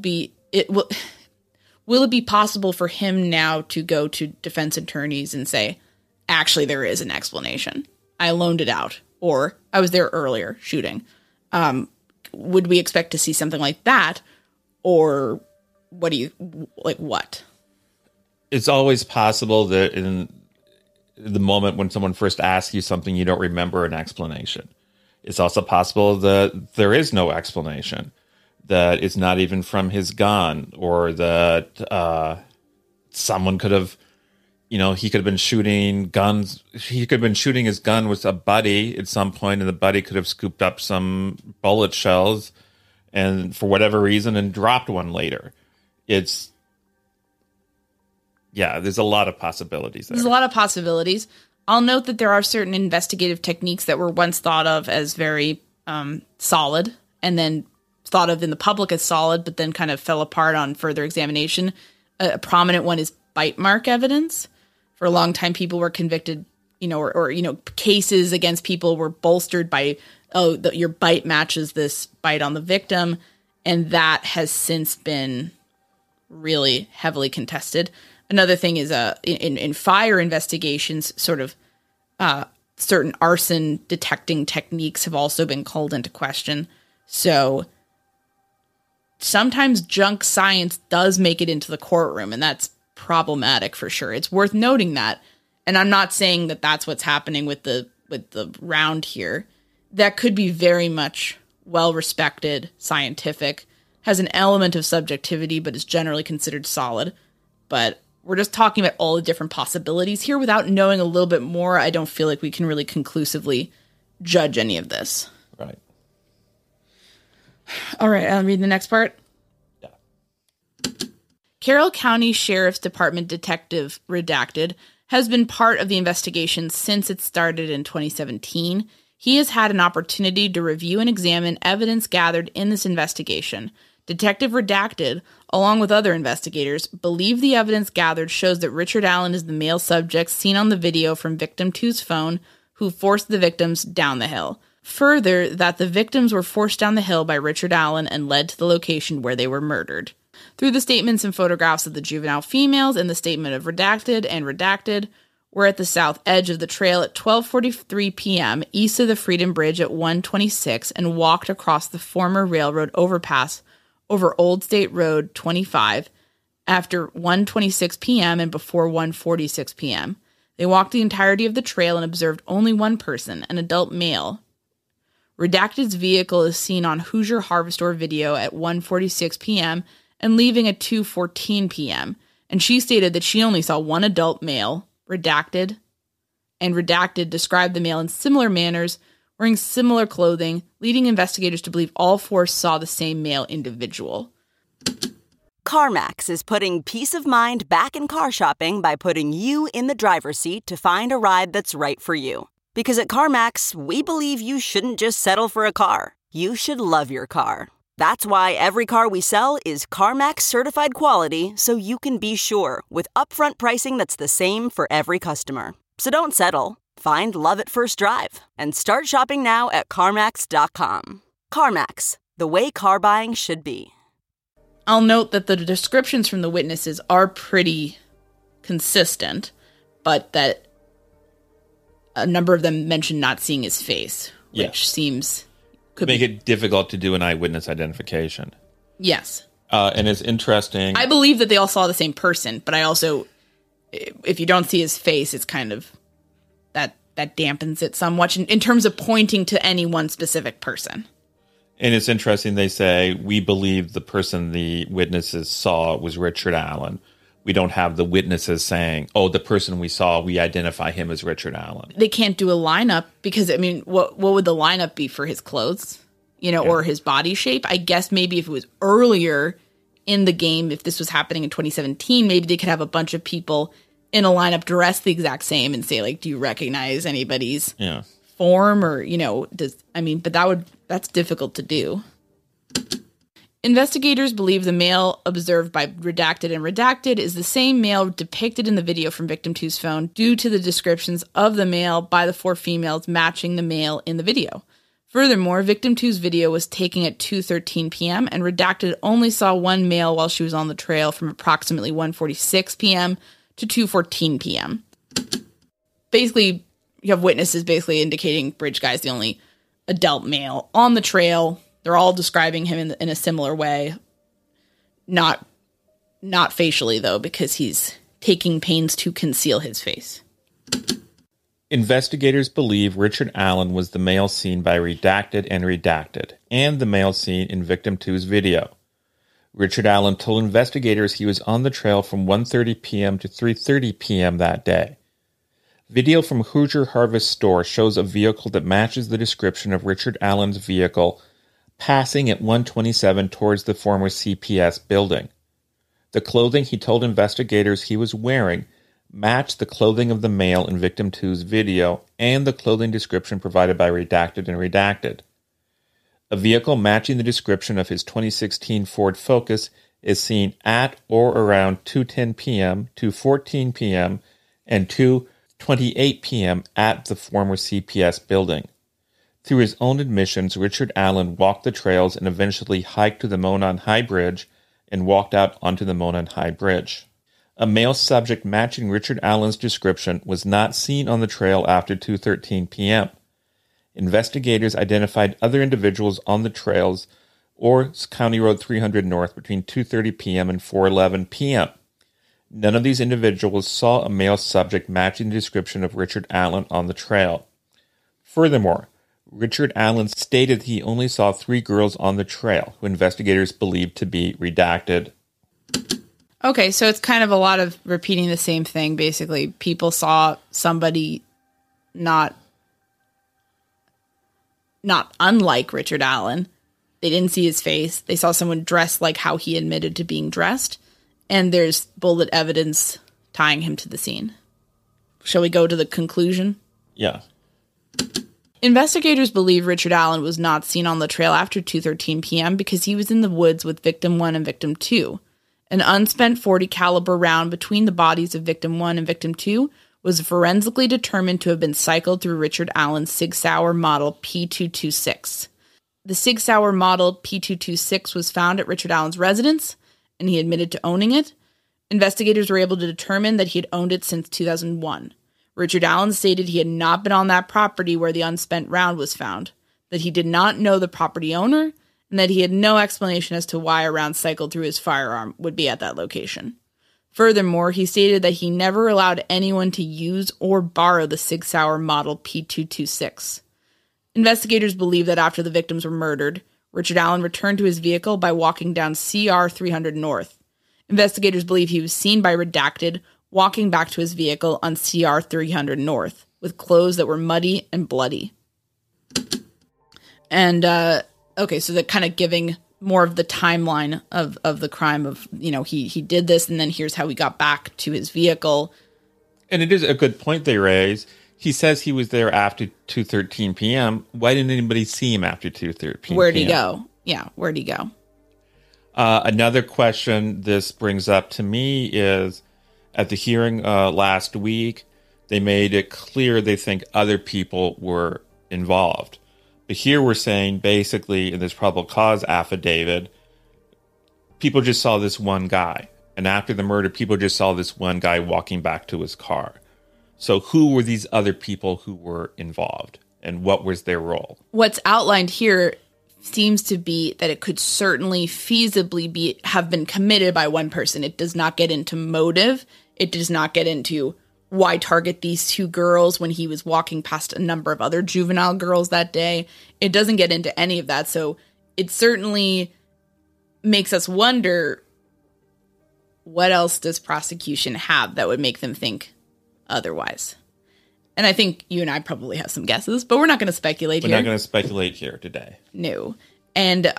it be possible for him now to go to defense attorneys and say, actually, there is an explanation. I loaned it out, or I was there earlier shooting. Would we expect to see something like that? Or what do you, like what? It's always possible that in the moment when someone first asks you something, you don't remember an explanation. It's also possible that there is no explanation, that it's not even from his gun, or that someone could have, he could have been shooting guns. He could have been shooting his gun with a buddy at some point, and the buddy could have scooped up some bullet shells and for whatever reason and dropped one later. There's a lot of possibilities there. There's a lot of possibilities. I'll note that there are certain investigative techniques that were once thought of as very solid, and then thought of in the public as solid, but then kind of fell apart on further examination. A prominent one is bite mark evidence. For a long time, people were convicted, or cases against people were bolstered by, your bite matches this bite on the victim, and that has since been really heavily contested. Another thing is in fire investigations, sort of certain arson detecting techniques have also been called into question. So sometimes junk science does make it into the courtroom, and that's problematic for sure. It's worth noting that. And I'm not saying that that's what's happening with the round here. That could be very much well-respected, scientific, has an element of subjectivity, but is generally considered solid. But we're just talking about all the different possibilities here. Without knowing a little bit more, I don't feel like we can really conclusively judge any of this. Right. All right, I'll read the next part. Yeah. Carroll County Sheriff's Department Detective Redacted has been part of the investigation since it started in 2017. He has had an opportunity to review and examine evidence gathered in this investigation. Detective Redacted, along with other investigators, believe the evidence gathered shows that Richard Allen is the male subject seen on the video from victim 2's phone who forced the victims down the hill. Further, that the victims were forced down the hill by Richard Allen and led to the location where they were murdered. Through the statements and photographs of the juvenile females and the statement of Redacted and Redacted, we're at the south edge of the trail at 12:43 p.m. east of the Freedom Bridge at 1:26 and walked across the former railroad overpass over Old State Road 25 after 1:26 p.m. and before 1:46 p.m. They walked the entirety of the trail and observed only one person, an adult male. Redacted's vehicle is seen on Hoosier Harvestor video at 1:46 p.m. and leaving at 2:14 p.m., and she stated that she only saw one adult male, Redacted, and Redacted described the male in similar manners, wearing similar clothing, leading investigators to believe all four saw the same male individual. CarMax is putting peace of mind back in car shopping by putting you in the driver's seat to find a ride that's right for you. Because at CarMax, we believe you shouldn't just settle for a car. You should love your car. That's why every car we sell is CarMax certified quality, so you can be sure with upfront pricing that's the same for every customer. So don't settle. Find love at first drive and start shopping now at CarMax.com. CarMax, the way car buying should be. I'll note that the descriptions from the witnesses are pretty consistent, but that a number of them mentioned not seeing his face, which seems... could make it difficult to do an eyewitness identification. Yes. And it's interesting. I believe that they all saw the same person, but I also, if you don't see his face, it's kind of, that dampens it somewhat in terms of pointing to any one specific person. And it's interesting, they say, we believe the person the witnesses saw was Richard Allen. We don't have the witnesses saying, oh, the person we saw, we identify him as Richard Allen. They can't do a lineup because, I mean, what would the lineup be for his clothes, or his body shape? I guess maybe if it was earlier in the game, if this was happening in 2017, maybe they could have a bunch of people in a lineup dressed the exact same and say, like, do you recognize anybody's form or, but that's difficult to do. Investigators believe the male observed by Redacted and Redacted is the same male depicted in the video from victim 2's phone due to the descriptions of the male by the four females matching the male in the video. Furthermore, victim 2's video was taken at 2:13 p.m. and Redacted only saw one male while she was on the trail from approximately 1:46 p.m. to 2:14 p.m. Basically, you have witnesses basically indicating Bridge Guy's the only adult male on the trail. They're all describing him in a similar way, not Not facially, though, because he's taking pains to conceal his face. Investigators believe Richard Allen was the male seen by Redacted and the male seen in Victim 2's video. Richard Allen told investigators he was on the trail from 1:30 p.m. to 3:30 p.m. that day. Video from Hoosier Harvest Store shows a vehicle that matches the description of Richard Allen's vehicle passing at 1:27 towards the former CPS building. The clothing he told investigators he was wearing matched the clothing of the male in Victim 2's video and the clothing description provided by Redacted. A vehicle matching the description of his 2016 Ford Focus is seen at or around 2:10 p.m., 2:14 p.m., and 2:28 p.m. at the former CPS building. Through his own admissions, Richard Allen walked the trails and eventually hiked to the Monon High Bridge and walked out onto the Monon High Bridge. A male subject matching Richard Allen's description was not seen on the trail after 2:13 p.m. Investigators identified other individuals on the trails or County Road 300 North between 2:30 p.m. and 4:11 p.m. None of these individuals saw a male subject matching the description of Richard Allen on the trail. Furthermore, Richard Allen stated he only saw 3 girls on the trail, who investigators believed to be Redacted. Okay, so it's kind of a lot of repeating the same thing, basically. People saw somebody not unlike Richard Allen. They didn't see his face. They saw someone dressed like how he admitted to being dressed. And there's bullet evidence tying him to the scene. Shall we go to the conclusion? Yeah. Investigators believe Richard Allen was not seen on the trail after 2:13 p.m. because he was in the woods with Victim 1 and Victim 2. An unspent .40 caliber round between the bodies of Victim 1 and Victim 2 was forensically determined to have been cycled through Richard Allen's Sig Sauer model P226. The Sig Sauer model P226 was found at Richard Allen's residence, and he admitted to owning it. Investigators were able to determine that he had owned it since 2001. Richard Allen stated he had not been on that property where the unspent round was found, that he did not know the property owner, and that he had no explanation as to why a round cycled through his firearm would be at that location. Furthermore, he stated that he never allowed anyone to use or borrow the Sig Sauer model P226. Investigators believe that after the victims were murdered, Richard Allen returned to his vehicle by walking down CR 300 North. Investigators believe he was seen by Redacted walking back to his vehicle on CR 300 North with clothes that were muddy and bloody. And, okay, so they're kind of giving more of the timeline of the crime of, he did this and then here's how he got back to his vehicle. And it is a good point they raise. He says he was there after 2:13 p.m. Why didn't anybody see him after 2:13 p.m.? Where'd he go? Yeah, where'd he go? Another question this brings up to me is, at the hearing last week, they made it clear they think other people were involved. But here we're saying, basically, in this probable cause affidavit, people just saw this one guy. And after the murder, people just saw this one guy walking back to his car. So who were these other people who were involved? And what was their role? What's outlined here seems to be that it could certainly feasibly have been committed by one person. It does not get into motive. It does not get into why target these 2 girls when he was walking past a number of other juvenile girls that day. It doesn't get into any of that. So it certainly makes us wonder, what else does prosecution have that would make them think otherwise? And I think you and I probably have some guesses, but we're not going to speculate here. We're not going to speculate here today. No. And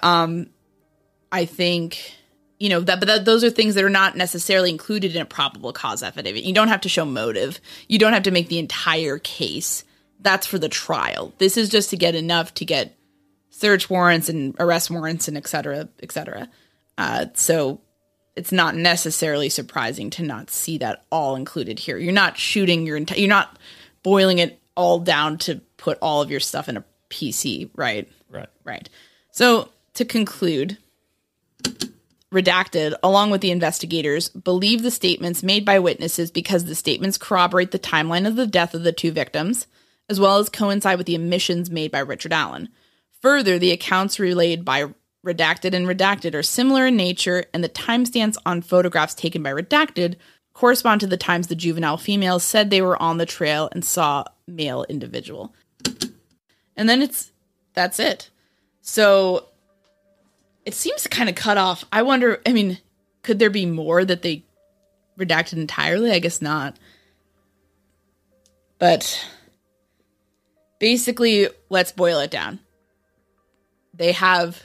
I think, but those are things that are not necessarily included in a probable cause affidavit. You don't have to show motive. You don't have to make the entire case. That's for the trial. This is just to get enough to get search warrants and arrest warrants and et cetera, et cetera. So it's not necessarily surprising to not see that all included here. You're not shooting you're not boiling it all down to put all of your stuff in a PC, right? Right. So to conclude, Redacted, along with the investigators, believe the statements made by witnesses because the statements corroborate the timeline of the death of the 2 victims, as well as coincide with the admissions made by Richard Allen. Further, the accounts relayed by redacted and redacted are similar in nature, and the timestamps on photographs taken by redacted correspond to the times the juvenile females said they were on the trail and saw male individual. And then that's it. So it seems kind of cut off. I wonder, I mean, could there be more that they redacted entirely? I guess not. But basically, let's boil it down. They have,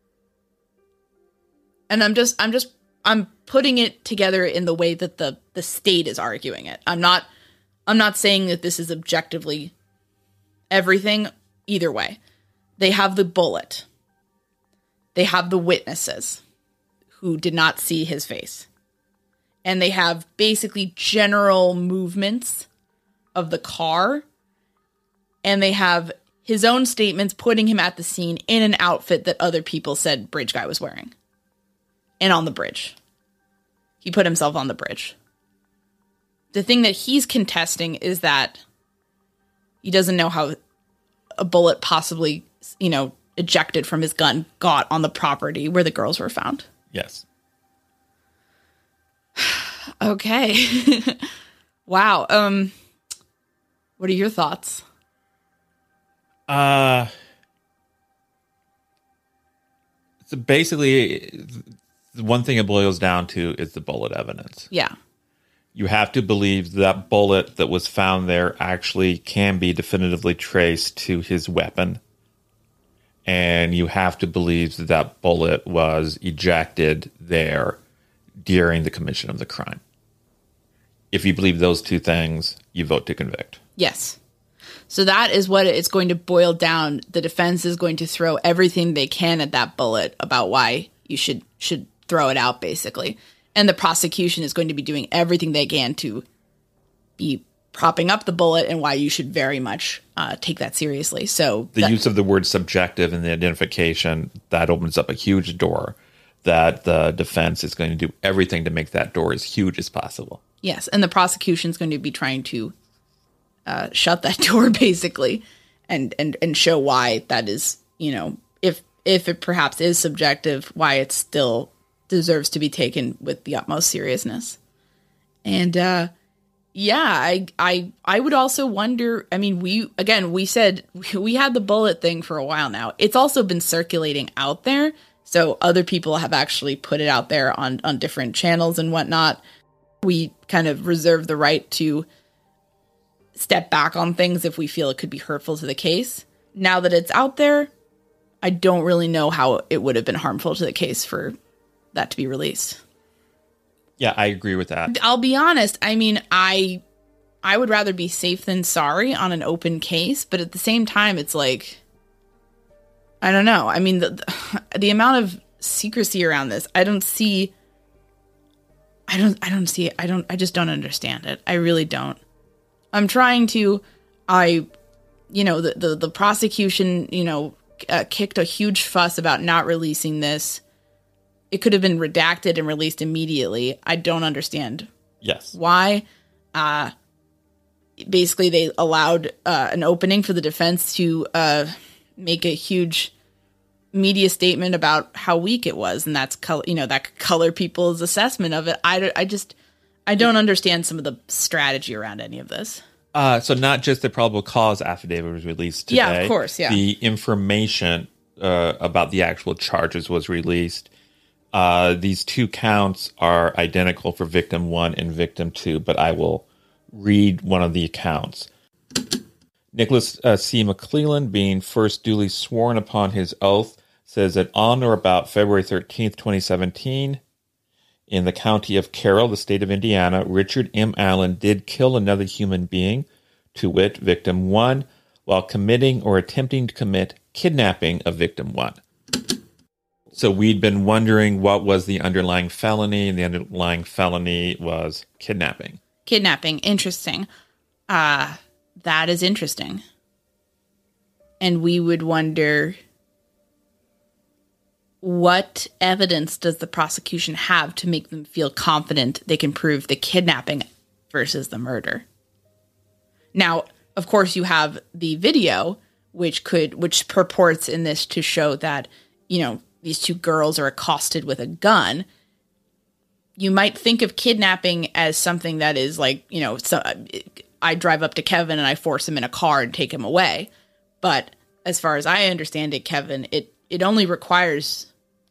and I'm putting it together in the way that the state is arguing it. I'm not saying that this is objectively everything either way. They have the bullet. They have the witnesses who did not see his face. And they have basically general movements of the car. And they have his own statements putting him at the scene in an outfit that other people said Bridge Guy was wearing. And on the bridge. He put himself on the bridge. The thing that he's contesting is that he doesn't know how a bullet possibly, ejected from his gun got on the property where the girls were found. Yes. Okay. Wow. What are your thoughts? So basically, the one thing it boils down to is the bullet evidence. Yeah. You have to believe that bullet that was found there actually can be definitively traced to his weapon. And you have to believe that that bullet was ejected there during the commission of the crime. If you believe those two things, you vote to convict. Yes. So that is what it's going to boil down. The defense is going to throw everything they can at that bullet about why you should throw it out, basically. And the prosecution is going to be doing everything they can to be propping up the bullet and why you should very much take that seriously. So the use of the word subjective in the identification, that opens up a huge door that the defense is going to do everything to make that door as huge as possible. Yes, and the prosecution is going to be trying to shut that door, basically, and show why that is, if it perhaps is subjective, why it still deserves to be taken with the utmost seriousness. And I would also wonder, I mean, we said we had the bullet thing for a while now. It's also been circulating out there. So other people have actually put it out there on different channels and whatnot. We kind of reserve the right to step back on things if we feel it could be hurtful to the case. Now that it's out there, I don't really know how it would have been harmful to the case for that to be released. Yeah, I agree with that. I'll be honest. I mean, I would rather be safe than sorry on an open case, but at the same time, it's like, I don't know. I mean, the amount of secrecy around this, I just don't understand it. I really don't. I'm trying to, the prosecution, kicked a huge fuss about not releasing this. It could have been redacted and released immediately. I don't understand. Yes. Why? Basically, they allowed an opening for the defense to make a huge media statement about how weak it was, and that's that could color people's assessment of it. I don't understand some of the strategy around any of this. So not just the probable cause affidavit was released today. Yeah, of course, yeah. The information about the actual charges was released. These two counts are identical for victim 1 and victim 2, but I will read one of the accounts. Nicholas C. McClelland, being first duly sworn upon his oath, says that on or about February 13th, 2017, in the county of Carroll, the state of Indiana, Richard M. Allen did kill another human being, to wit, victim 1, while committing or attempting to commit kidnapping of victim 1. So we'd been wondering what was the underlying felony, and the underlying felony was kidnapping. Kidnapping. Interesting. That is interesting. And we would wonder, what evidence does the prosecution have to make them feel confident they can prove the kidnapping versus the murder? Now, of course, you have the video, which purports in this to show that, these two girls are accosted with a gun, you might think of kidnapping as something that is like, you know, so I drive up to Kevin and I force him in a car and take him away. But as far as I understand it, Kevin, it only requires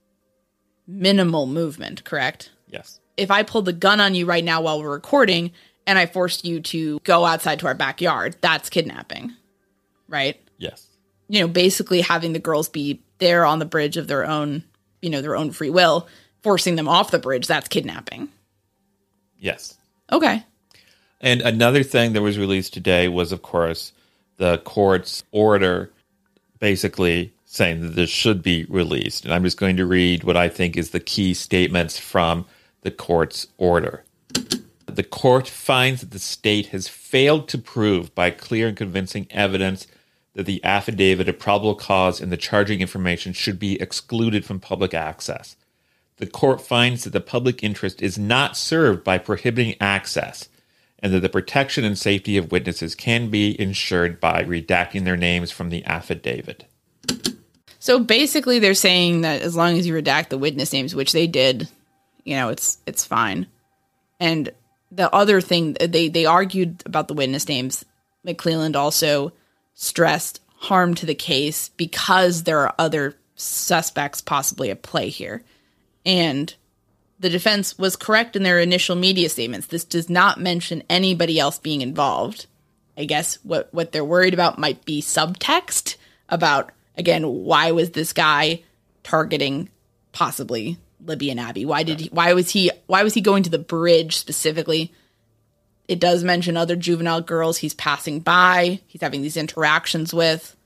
minimal movement, correct? Yes. If I pulled the gun on you right now while we're recording and I forced you to go outside to our backyard, that's kidnapping, right? Yes. You know, basically having the girls be there on the bridge of their own, you know, their own free will, forcing them off the bridge, that's kidnapping. Yes. Okay. And another thing that was released today was, of course, the court's order basically saying that this should be released. And I'm just going to read what I think is the key statements from the court's order. The court finds that the state has failed to prove by clear and convincing evidence that the affidavit of probable cause and the charging information should be excluded from public access. The court finds that the public interest is not served by prohibiting access, and that the protection and safety of witnesses can be ensured by redacting their names from the affidavit. So basically they're saying that as long as you redact the witness names, which they did, you know, it's fine. And the other thing, they argued about the witness names. McClelland also stressed harm to the case because there are other suspects possibly at play here. And the defense was correct in their initial media statements. This does not mention anybody else being involved. I guess what they're worried about might be subtext about, again, why was this guy targeting possibly Libby and Abby? Why was he going to the bridge specifically? It does mention other juvenile girls he's passing by, he's having these interactions with.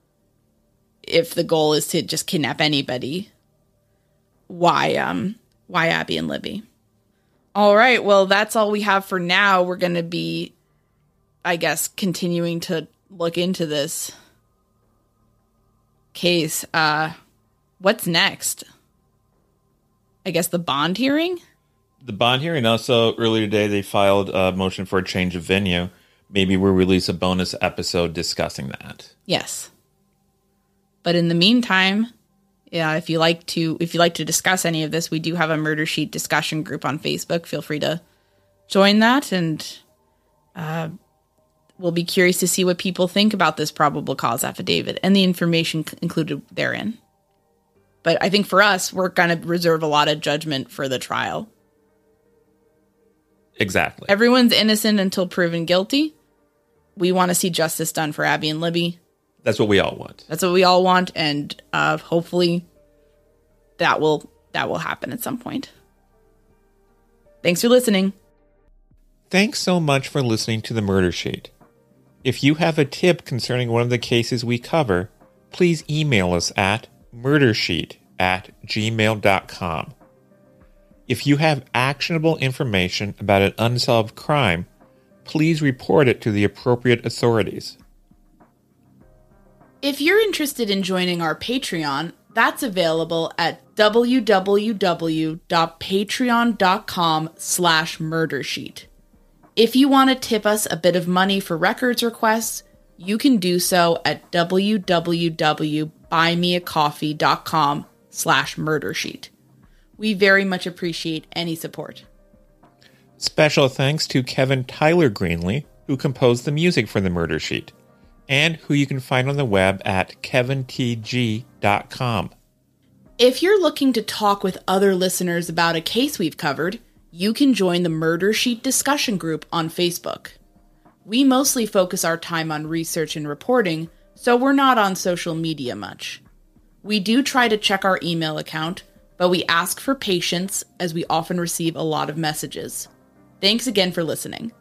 If the goal is to just kidnap anybody, why Abby and Libby? All right, well, that's all we have for now. We're going to be, I guess, continuing to look into this case. What's next? I guess the bond hearing? The bond hearing. Also, earlier today, they filed a motion for a change of venue. Maybe we'll release a bonus episode discussing that. Yes. But in the meantime, yeah, if you like to discuss any of this, we do have a Murder Sheet discussion group on Facebook. Feel free to join that, and we'll be curious to see what people think about this probable cause affidavit and the information included therein. But I think for us, we're going to reserve a lot of judgment for the trial. Exactly. Everyone's innocent until proven guilty. We want to see justice done for Abby and Libby. That's what we all want. That's what we all want, and hopefully that will happen at some point. Thanks for listening. Thanks so much for listening to The Murder Sheet. If you have a tip concerning one of the cases we cover, please email us at murdersheet@gmail.com. If you have actionable information about an unsolved crime, please report it to the appropriate authorities. If you're interested in joining our Patreon, that's available at www.patreon.com/murdersheet. If you want to tip us a bit of money for records requests, you can do so at www.buymeacoffee.com/murdersheet. We very much appreciate any support. Special thanks to Kevin Tyler Greenlee, who composed the music for The Murder Sheet, and who you can find on the web at kevintg.com. If you're looking to talk with other listeners about a case we've covered, you can join the Murder Sheet discussion group on Facebook. We mostly focus our time on research and reporting, so we're not on social media much. We do try to check our email account, but we ask for patience as we often receive a lot of messages. Thanks again for listening.